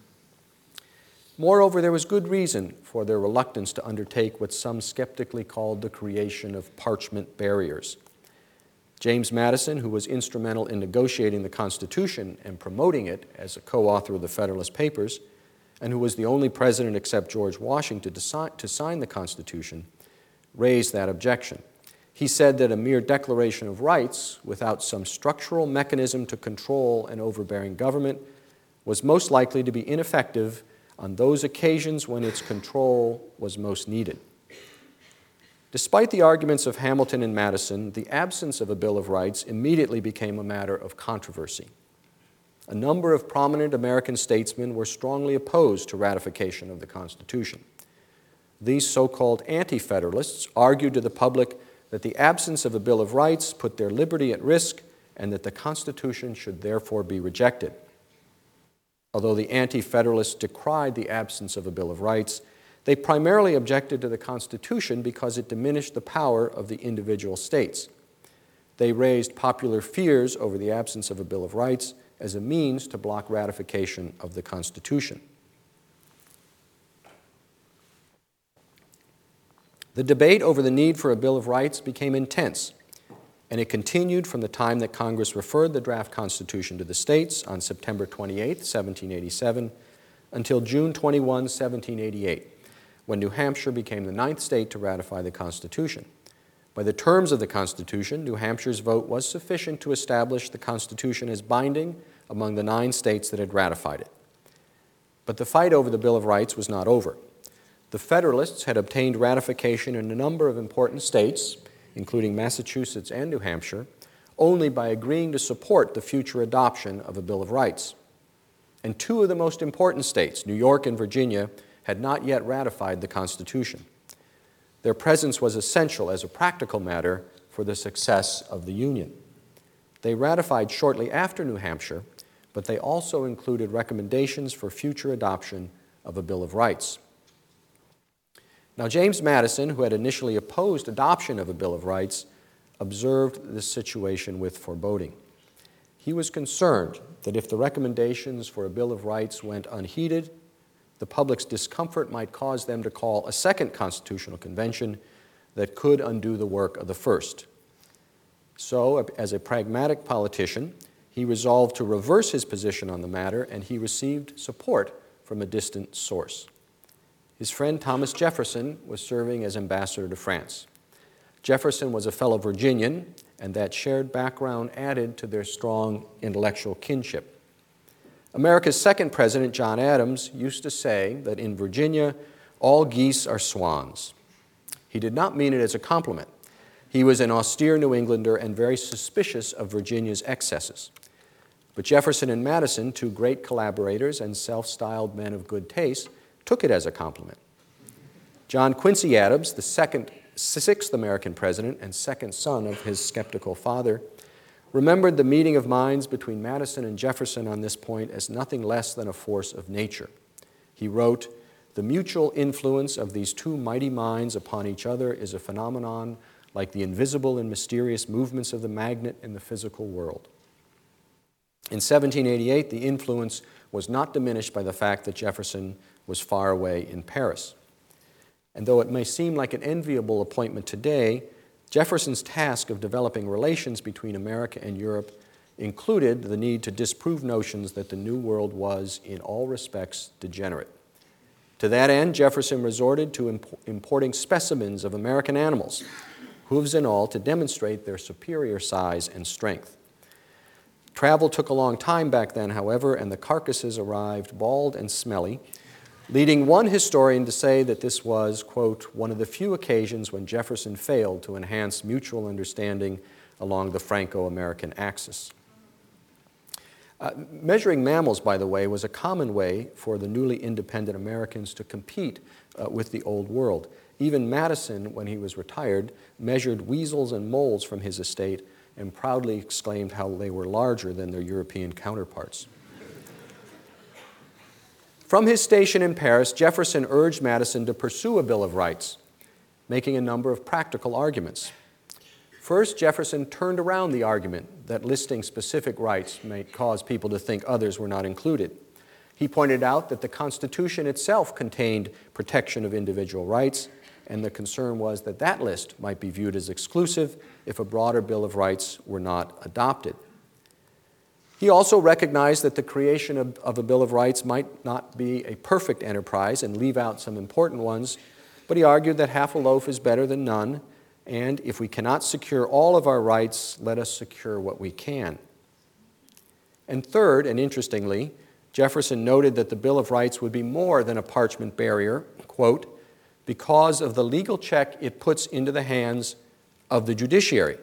Moreover, there was good reason for their reluctance to undertake what some skeptically called the creation of parchment barriers. James Madison, who was instrumental in negotiating the Constitution and promoting it as a co-author of the Federalist Papers, and who was the only president except George Washington to sign, to sign the Constitution, raised that objection. He said that a mere declaration of rights without some structural mechanism to control an overbearing government was most likely to be ineffective on those occasions when its control was most needed. Despite the arguments of Hamilton and Madison, the absence of a Bill of Rights immediately became a matter of controversy. A number of prominent American statesmen were strongly opposed to ratification of the Constitution. These so-called anti-federalists argued to the public that the absence of a Bill of Rights put their liberty at risk and that the Constitution should therefore be rejected. Although the anti-federalists decried the absence of a Bill of Rights, they primarily objected to the Constitution because it diminished the power of the individual states. They raised popular fears over the absence of a Bill of Rights as a means to block ratification of the Constitution. The debate over the need for a Bill of Rights became intense, and it continued from the time that Congress referred the draft Constitution to the states on September twenty-eighth, seventeen eighty-seven, until June twenty-first, seventeen eighty-eight, when New Hampshire became the ninth state to ratify the Constitution. By the terms of the Constitution, New Hampshire's vote was sufficient to establish the Constitution as binding among the nine states that had ratified it. But the fight over the Bill of Rights was not over. The Federalists had obtained ratification in a number of important states, including Massachusetts and New Hampshire, only by agreeing to support the future adoption of a Bill of Rights. And two of the most important states, New York and Virginia, had not yet ratified the Constitution. Their presence was essential as a practical matter for the success of the Union. They ratified shortly after New Hampshire, but they also included recommendations for future adoption of a Bill of Rights. Now, James Madison, who had initially opposed adoption of a Bill of Rights, observed this situation with foreboding. He was concerned that if the recommendations for a Bill of Rights went unheeded, the public's discomfort might cause them to call a second constitutional convention that could undo the work of the first. So, as a pragmatic politician, he resolved to reverse his position on the matter, and he received support from a distant source. His friend Thomas Jefferson was serving as ambassador to France. Jefferson was a fellow Virginian, and that shared background added to their strong intellectual kinship. America's second president, John Adams, used to say that in Virginia, all geese are swans. He did not mean it as a compliment. He was an austere New Englander and very suspicious of Virginia's excesses. But Jefferson and Madison, two great collaborators and self-styled men of good taste, took it as a compliment. John Quincy Adams, the second, sixth American president and second son of his skeptical father, remembered the meeting of minds between Madison and Jefferson on this point as nothing less than a force of nature. He wrote, "The mutual influence of these two mighty minds upon each other is a phenomenon like the invisible and mysterious movements of the magnet in the physical world." In seventeen eighty-eight, the influence was not diminished by the fact that Jefferson was far away in Paris. And though it may seem like an enviable appointment today, Jefferson's task of developing relations between America and Europe included the need to disprove notions that the New World was, in all respects, degenerate. To that end, Jefferson resorted to imp- importing specimens of American animals, hooves and all, to demonstrate their superior size and strength. Travel took a long time back then, however, and the carcasses arrived bald and smelly, leading one historian to say that this was, quote, one of the few occasions when Jefferson failed to enhance mutual understanding along the Franco-American axis. Uh, measuring mammals, by the way, was a common way for the newly independent Americans to compete uh, with the Old World. Even Madison, when he was retired, measured weasels and moles from his estate and proudly exclaimed how they were larger than their European counterparts. From his station in Paris, Jefferson urged Madison to pursue a Bill of Rights, making a number of practical arguments. First, Jefferson turned around the argument that listing specific rights might cause people to think others were not included. He pointed out that the Constitution itself contained protection of individual rights, and the concern was that that list might be viewed as exclusive if a broader Bill of Rights were not adopted. He also recognized that the creation of, of a Bill of Rights might not be a perfect enterprise and leave out some important ones, but he argued that half a loaf is better than none, and if we cannot secure all of our rights, let us secure what we can. And third, and interestingly, Jefferson noted that the Bill of Rights would be more than a parchment barrier, quote, because of the legal check it puts into the hands of the judiciary.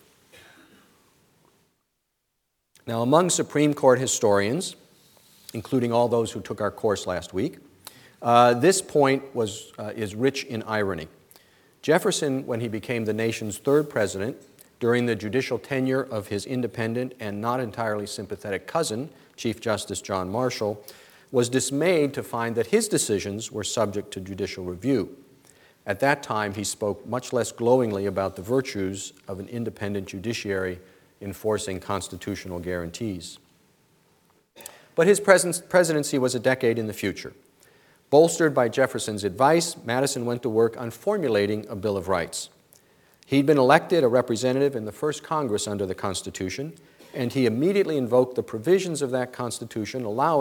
Now, among Supreme Court historians, including all those who took our course last week, uh, this point was, uh, is rich in irony. Jefferson, when he became the nation's third president, during the judicial tenure of his independent and not entirely sympathetic cousin, Chief Justice John Marshall, was dismayed to find that his decisions were subject to judicial review. At that time, he spoke much less glowingly about the virtues of an independent judiciary enforcing constitutional guarantees. But his presidency was a decade in the future. Bolstered by Jefferson's advice, Madison went to work on formulating a Bill of Rights. He'd been elected a representative in the first Congress under the Constitution, and he immediately invoked the provisions of that Constitution allowing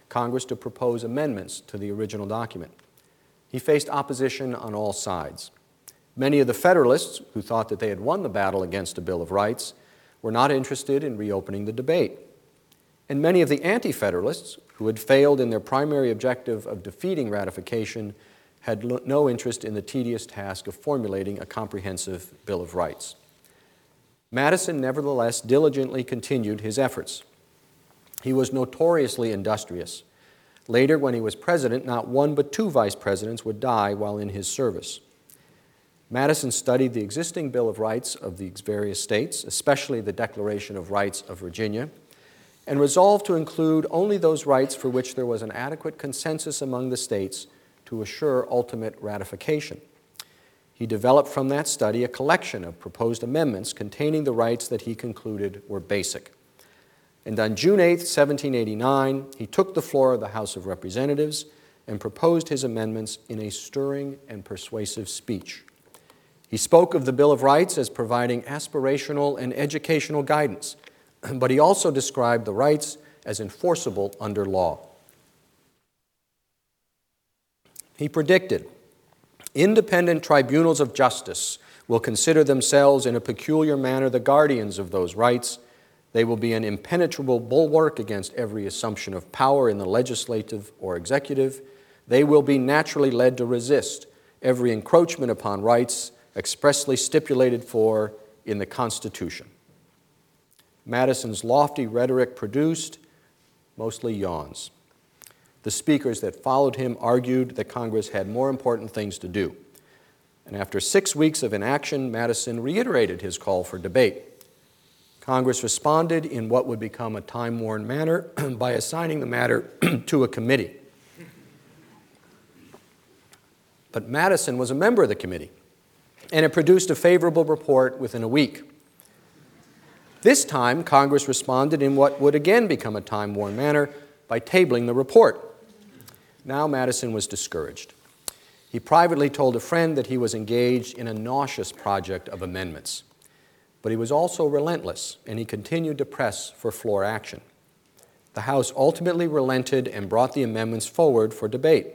Congress to propose amendments to the original document. He faced opposition on all sides. Many of the Federalists, who thought that they had won the battle against a Bill of Rights, were not interested in reopening the debate. And many of the Anti-Federalists, who had failed in their primary objective of defeating ratification, had no interest in the tedious task of formulating a comprehensive Bill of Rights. Madison nevertheless diligently continued his efforts. He was notoriously industrious. Later, when he was president, not one but two vice presidents would die while in his service. Madison studied the existing Bill of Rights of the various states, especially the Declaration of Rights of Virginia, and resolved to include only those rights for which there was an adequate consensus among the states to assure ultimate ratification. He developed from that study a collection of proposed amendments containing the rights that he concluded were basic. And on June eighth, seventeen eighty-nine, he took the floor of the House of Representatives and proposed his amendments in a stirring and persuasive speech. He spoke of the Bill of Rights as providing aspirational and educational guidance, but he also described the rights as enforceable under law. He predicted, independent tribunals of justice will consider themselves in a peculiar manner the guardians of those rights. They will be an impenetrable bulwark against every assumption of power in the legislative or executive. They will be naturally led to resist every encroachment upon rights expressly stipulated for in the Constitution. Madison's lofty rhetoric produced mostly yawns. The speakers that followed him argued that Congress had more important things to do. And after six weeks of inaction, Madison reiterated his call for debate. Congress responded in what would become a time-worn manner by assigning the matter to a committee. But Madison was a member of the committee, and it produced a favorable report within a week. This time, Congress responded in what would again become a time-worn manner by tabling the report. Now Madison was discouraged. He privately told a friend that he was engaged in a nauseous project of amendments. But he was also relentless, and he continued to press for floor action. The House ultimately relented and brought the amendments forward for debate.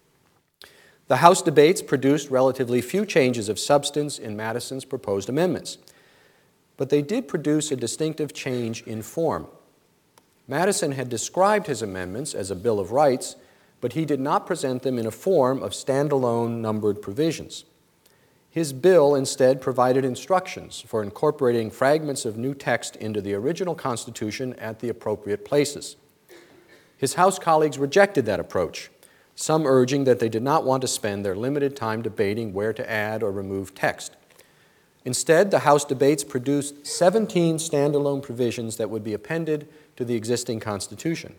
The House debates produced relatively few changes of substance in Madison's proposed amendments, but they did produce a distinctive change in form. Madison had described his amendments as a Bill of Rights, but he did not present them in a form of standalone numbered provisions. His bill instead provided instructions for incorporating fragments of new text into the original Constitution at the appropriate places. His House colleagues rejected that approach, some urging that they did not want to spend their limited time debating where to add or remove text. Instead, the House debates produced seventeen standalone provisions that would be appended to the existing Constitution.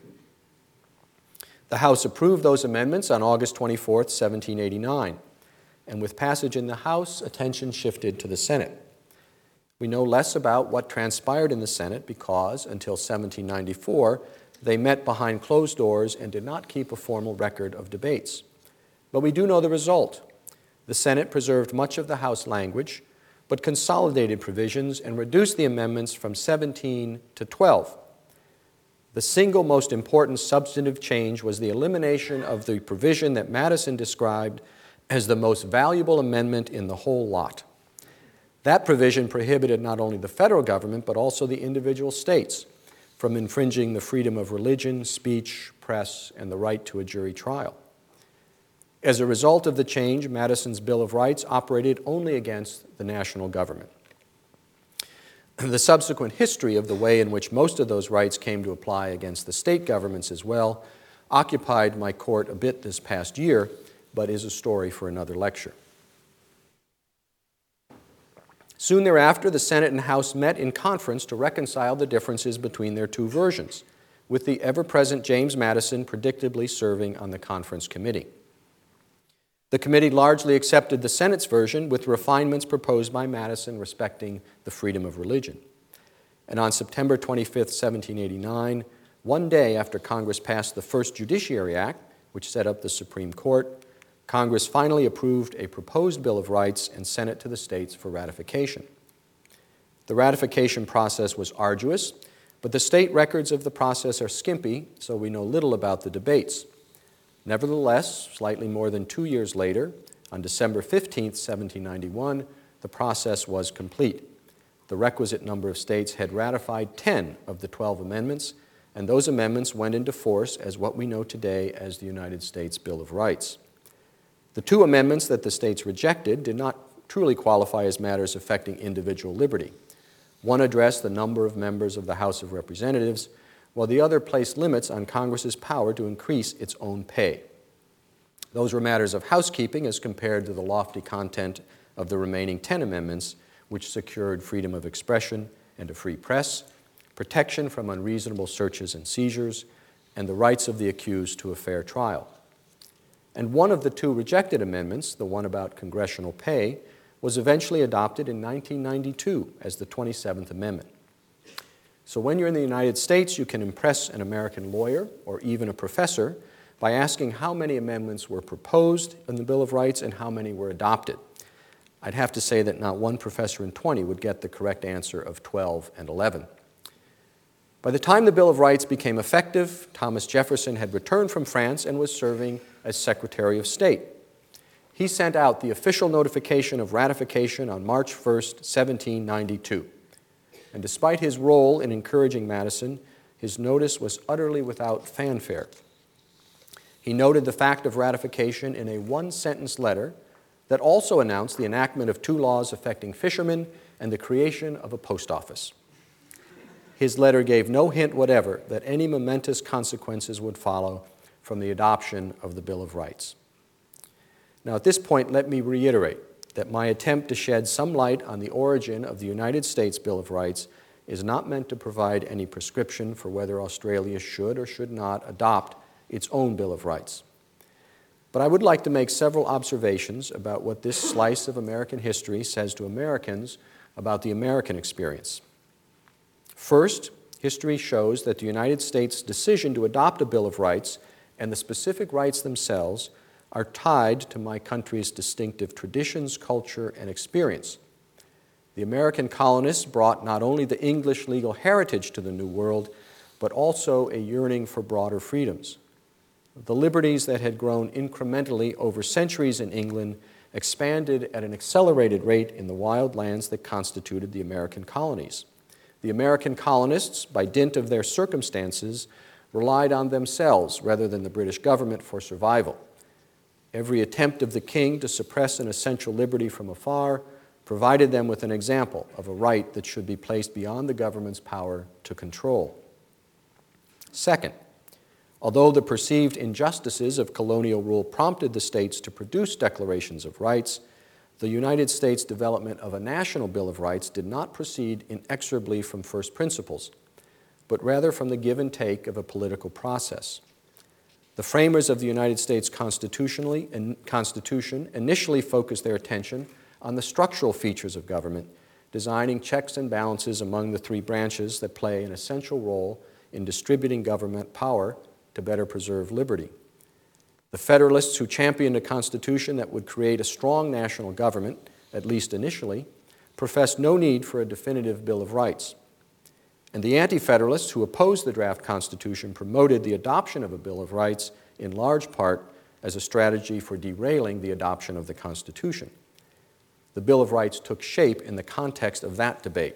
The House approved those amendments on August twenty-fourth, seventeen eighty-nine. And with passage in the House, attention shifted to the Senate. We know less about what transpired in the Senate because, until seventeen ninety-four, they met behind closed doors and did not keep a formal record of debates. But we do know the result. The Senate preserved much of the House language, but consolidated provisions and reduced the amendments from seventeen to twelve. The single most important substantive change was the elimination of the provision that Madison described as the most valuable amendment in the whole lot. That provision prohibited not only the federal government, but also the individual states from infringing the freedom of religion, speech, press, and the right to a jury trial. As a result of the change, Madison's Bill of Rights operated only against the national government. The subsequent history of the way in which most of those rights came to apply against the state governments as well occupied my court a bit this past year, but is a story for another lecture. Soon thereafter, the Senate and House met in conference to reconcile the differences between their two versions, with the ever-present James Madison predictably serving on the conference committee. The committee largely accepted the Senate's version with refinements proposed by Madison respecting the freedom of religion. And on September twenty-fifth, seventeen eighty-nine, one day after Congress passed the first Judiciary Act, which set up the Supreme Court, Congress finally approved a proposed Bill of Rights and sent it to the states for ratification. The ratification process was arduous, But the state records of the process are skimpy, so we know little about the debates. Nevertheless, slightly more than two years later, on December fifteenth, seventeen ninety-one, the process was complete. The requisite number of states had ratified ten of the twelve amendments, and those amendments went into force as what we know today as the United States Bill of Rights. The two amendments that the states rejected did not truly qualify as matters affecting individual liberty. One addressed the number of members of the House of Representatives, while the other placed limits on Congress's power to increase its own pay. Those were matters of housekeeping as compared to the lofty content of the remaining ten amendments, which secured freedom of expression and a free press, protection from unreasonable searches and seizures, and the rights of the accused to a fair trial. And one of the two rejected amendments, the one about congressional pay, was eventually adopted in nineteen ninety-two as the twenty-seventh Amendment. So when you're in the United States, you can impress an American lawyer or even a professor by asking how many amendments were proposed in the Bill of Rights and how many were adopted. I'd have to say that not one professor in twenty would get the correct answer of twelve and eleven. By the time the Bill of Rights became effective, Thomas Jefferson had returned from France and was serving as Secretary of State. He sent out the official notification of ratification on March first, seventeen ninety-two. And despite his role in encouraging Madison, his notice was utterly without fanfare. He noted the fact of ratification in a one-sentence letter that also announced the enactment of two laws affecting fishermen and the creation of a post office. His letter gave no hint whatever that any momentous consequences would follow from the adoption of the Bill of Rights. Now, at this point, let me reiterate that my attempt to shed some light on the origin of the United States Bill of Rights is not meant to provide any prescription for whether Australia should or should not adopt its own Bill of Rights. But I would like to make several observations about what this slice of American history says to Americans about the American experience. First, history shows that the United States' decision to adopt a Bill of Rights and the specific rights themselves are tied to my country's distinctive traditions, culture, and experience. The American colonists brought not only the English legal heritage to the New World, but also a yearning for broader freedoms. The liberties that had grown incrementally over centuries in England expanded at an accelerated rate in the wild lands that constituted the American colonies. The American colonists, by dint of their circumstances, relied on themselves rather than the British government for survival. Every attempt of the king to suppress an essential liberty from afar provided them with an example of a right that should be placed beyond the government's power to control. Second, although the perceived injustices of colonial rule prompted the states to produce declarations of rights, the United States' development of a national Bill of Rights did not proceed inexorably from first principles, but rather from the give and take of a political process. The framers of the United States constitutionally, Constitution initially focused their attention on the structural features of government, designing checks and balances among the three branches that play an essential role in distributing government power to better preserve liberty. The Federalists, who championed a constitution that would create a strong national government, at least initially, professed no need for a definitive Bill of Rights. And the Anti-Federalists, who opposed the draft Constitution, promoted the adoption of a Bill of Rights in large part as a strategy for derailing the adoption of the Constitution. The Bill of Rights took shape in the context of that debate.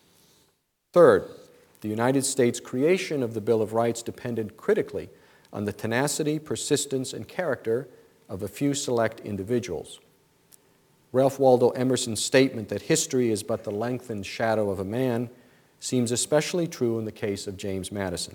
Third, the United States' creation of the Bill of Rights depended critically on the tenacity, persistence, and character of a few select individuals. Ralph Waldo Emerson's statement that history is but the lengthened shadow of a man seems especially true in the case of James Madison.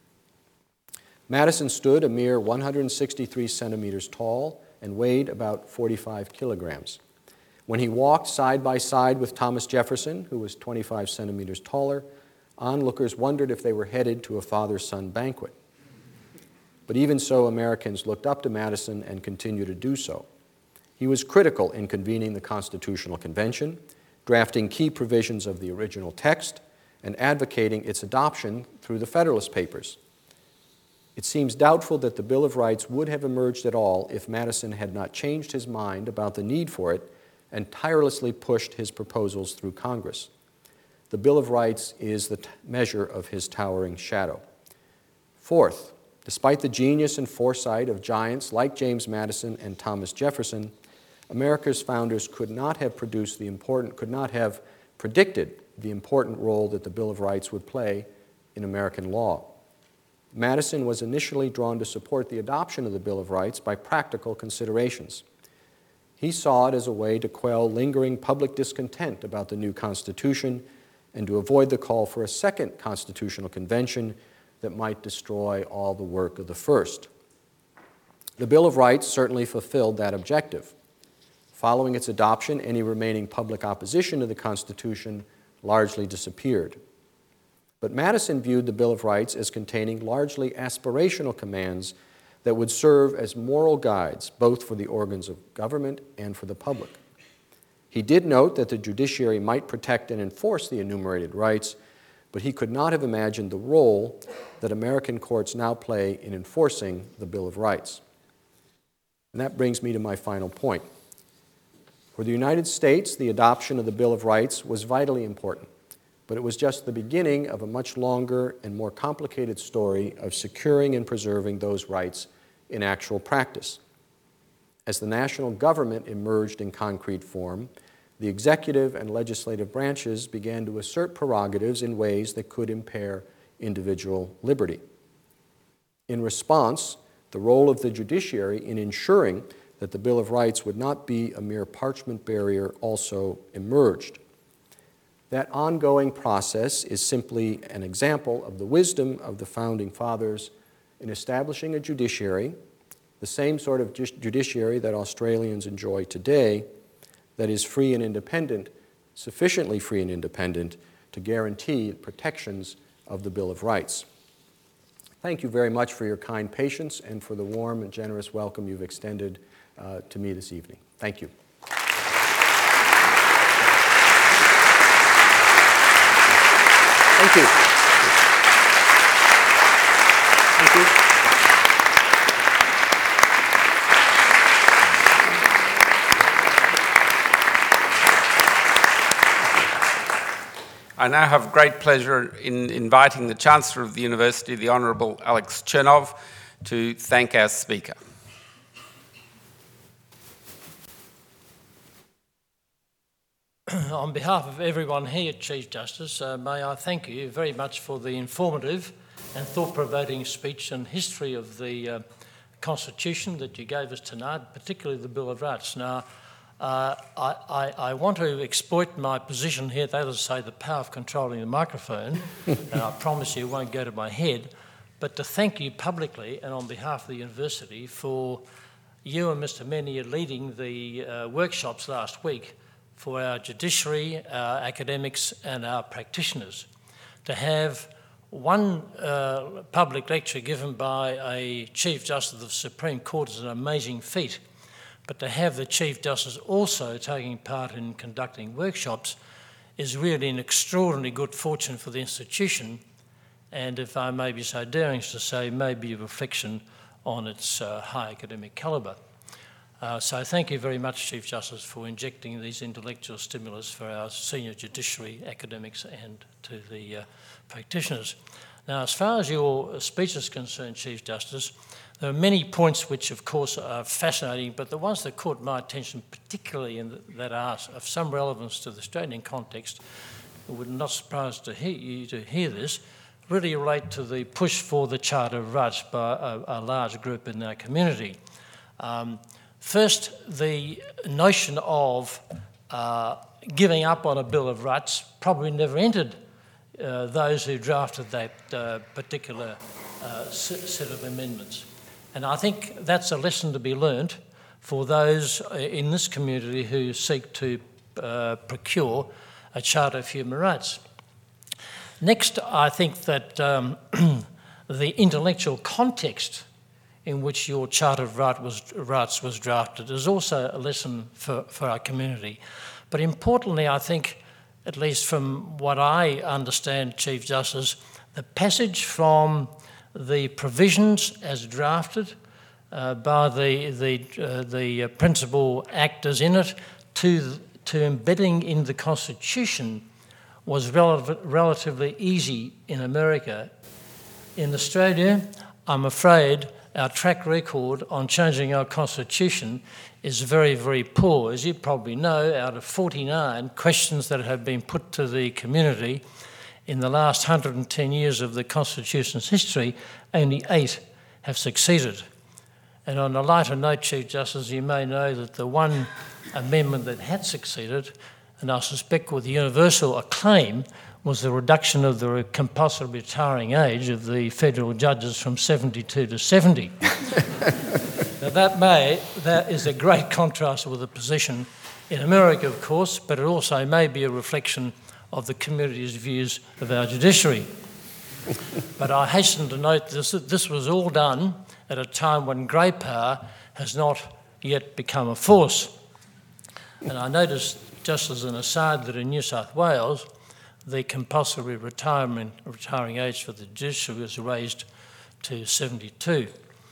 Madison stood a mere one hundred sixty-three centimeters tall and weighed about forty-five kilograms. When he walked side by side with Thomas Jefferson, who was twenty-five centimeters taller, onlookers wondered if they were headed to a father-son banquet. But even so, Americans looked up to Madison and continue to do so. He was critical in convening the Constitutional Convention, drafting key provisions of the original text, and advocating its adoption through the Federalist Papers. It seems doubtful that the Bill of Rights would have emerged at all if Madison had not changed his mind about the need for it and tirelessly pushed his proposals through Congress. the Bill of Rights is the t- measure of his towering shadow. Fourth, despite the genius and foresight of giants like James Madison and Thomas Jefferson, America's founders could not have produced the important, could not have predicted the important role that the Bill of Rights would play in American law. Madison was initially drawn to support the adoption of the Bill of Rights by practical considerations. He saw it as a way to quell lingering public discontent about the new Constitution and to avoid the call for a second constitutional convention that might destroy all the work of the first. The Bill of Rights certainly fulfilled that objective. Following its adoption, any remaining public opposition to the Constitution largely disappeared. But Madison viewed the Bill of Rights as containing largely aspirational commands that would serve as moral guides both for the organs of government and for the public. He did note that the judiciary might protect and enforce the enumerated rights, but he could not have imagined the role that American courts now play in enforcing the Bill of Rights. And that brings me to my final point. For the United States, the adoption of the Bill of Rights was vitally important, but it was just the beginning of a much longer and more complicated story of securing and preserving those rights in actual practice. As the national government emerged in concrete form, the executive and legislative branches began to assert prerogatives in ways that could impair individual liberty. In response, the role of the judiciary in ensuring that the Bill of Rights would not be a mere parchment barrier also emerged. That ongoing process is simply an example of the wisdom of the Founding Fathers in establishing a judiciary, the same sort of judiciary that Australians enjoy today, that is free and independent, sufficiently free and independent to guarantee the protections of the Bill of Rights. Thank you very much for your kind patience and for the warm and generous welcome you've extended uh, to me this evening. Thank you. Thank you. Thank you. I now have great pleasure in inviting the Chancellor of the University, the Honourable Alex Chernov, to thank our speaker. On behalf of everyone here, Chief Justice, uh, may I thank you very much for the informative and thought-provoking speech and history of the uh, Constitution that you gave us tonight, particularly the Bill of Rights. Now, uh, I, I, I want to exploit my position here, that is to say the power of controlling the microphone, and I promise you it won't go to my head, but to thank you publicly and on behalf of the University for you and Mister Menier leading the uh, workshops last week for our judiciary, our academics and our practitioners. To have one uh, public lecture given by a Chief Justice of the Supreme Court is an amazing feat, but to have the Chief Justice also taking part in conducting workshops is really an extraordinary good fortune for the institution, and if I may be so daring as to say, maybe a reflection on its uh, high academic calibre. Uh, so thank you very much, Chief Justice, for injecting these intellectual stimulus for our senior judiciary, academics and to the uh, practitioners. Now, as far as your speech is concerned, Chief Justice, there are many points which, of course, are fascinating, but the ones that caught my attention, particularly in the, that are of some relevance to the Australian context, I would not surprise to hear you to hear this, really relate to the push for the Charter of Rights by a, a large group in our community. Um, First, the notion of uh, giving up on a Bill of Rights probably never entered uh, those who drafted that uh, particular uh, set of amendments. And I think that's a lesson to be learnt for those in this community who seek to uh, procure a Charter of Human Rights. Next, I think that um, the intellectual context in which your Charter of Right was, Rights was drafted is also a lesson for, for our community. But importantly, I think, at least from what I understand, Chief Justice, the passage from the provisions as drafted uh, by the, the, uh, the principal actors in it to, to embedding in the Constitution was rel- relatively easy in America. In Australia, I'm afraid our track record on changing our constitution is very, very poor. As you probably know, out of forty-nine questions that have been put to the community in the last one hundred ten years of the Constitution's history, only eight have succeeded. And on a lighter note, Chief Justice, you may know that the one amendment that had succeeded, and I suspect with universal acclaim, was the reduction of the compulsory retiring age of the federal judges from seventy-two to seventy. Now that may, that is a great contrast with the position in America, of course, but it also may be a reflection of the community's views of our judiciary. But I hasten to note this, this was all done at a time when grey power has not yet become a force. And I noticed, just as an aside, that in New South Wales, the compulsory retirement retiring age for the judiciary was raised to seventy-two.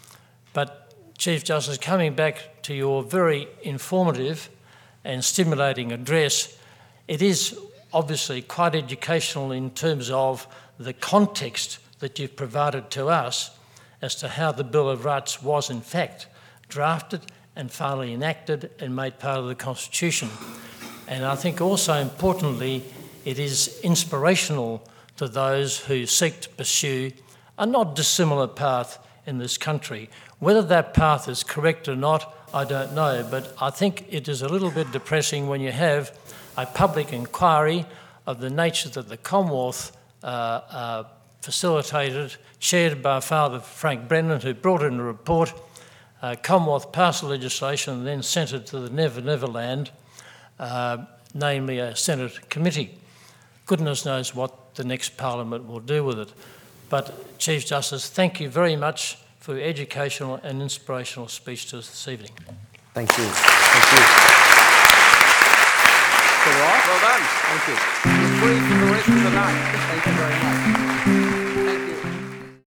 But Chief Justice, coming back to your very informative and stimulating address, it is obviously quite educational in terms of the context that you've provided to us as to how the Bill of Rights was in fact drafted and finally enacted and made part of the Constitution. And I think also importantly, it is inspirational to those who seek to pursue a not dissimilar path in this country. Whether that path is correct or not, I don't know, but I think it is a little bit depressing when you have a public inquiry of the nature that the Commonwealth uh, uh, facilitated, chaired by Father Frank Brennan, who brought in a report. Uh, Commonwealth passed legislation and then sent it to the Never Never Land, uh, namely a Senate committee. Goodness knows what the next Parliament will do with it. But, Chief Justice, thank you very much for your educational and inspirational speech to us this evening. Thank you. Thank you. So we're off? Well done. Thank you. Free for the rest of the night. Thank you very much.